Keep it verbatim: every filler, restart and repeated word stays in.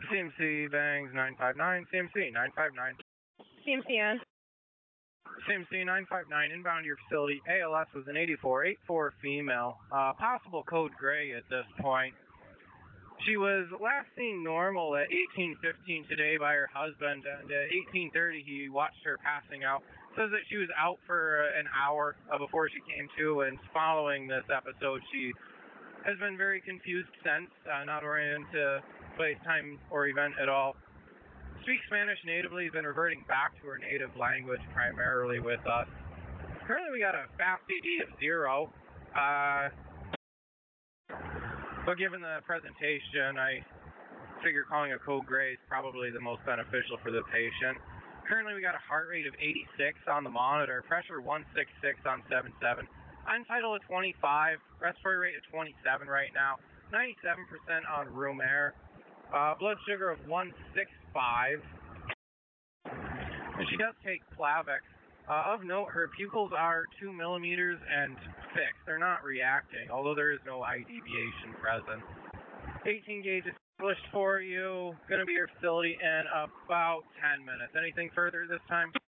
C M C Bangs nine five nine, C M C nine five nine. C M C on. C M C nine five nine, inbound to your facility. A L S was an eighty-four eighty-four female. Uh, possible code gray at this point. She was last seen normal at eighteen fifteen today by her husband, and at eighteen thirty he watched her passing out. Says that she was out for uh, an hour uh, before she came to, and following this episode she has been very confused since, uh, not oriented to place, time, or event at all. Speaks Spanish natively, has been reverting back to her native language primarily with us. Currently we got a fast C D of zero. Uh, but given the presentation, I figure calling a code gray is probably the most beneficial for the patient. Currently we got a heart rate of eighty-six on the monitor, pressure one sixty-six on seven seven. Untitled at twenty-five, respiratory rate of twenty-seven right now, ninety-seven percent on room air. Uh, blood sugar of one sixty-five. And she does take Plavix. Uh, of note, her pupils are two millimeters and fixed. They're not reacting, although there is no eye deviation present. eighteen gauge established for you. Going to be your facility in about ten minutes. Anything further this time?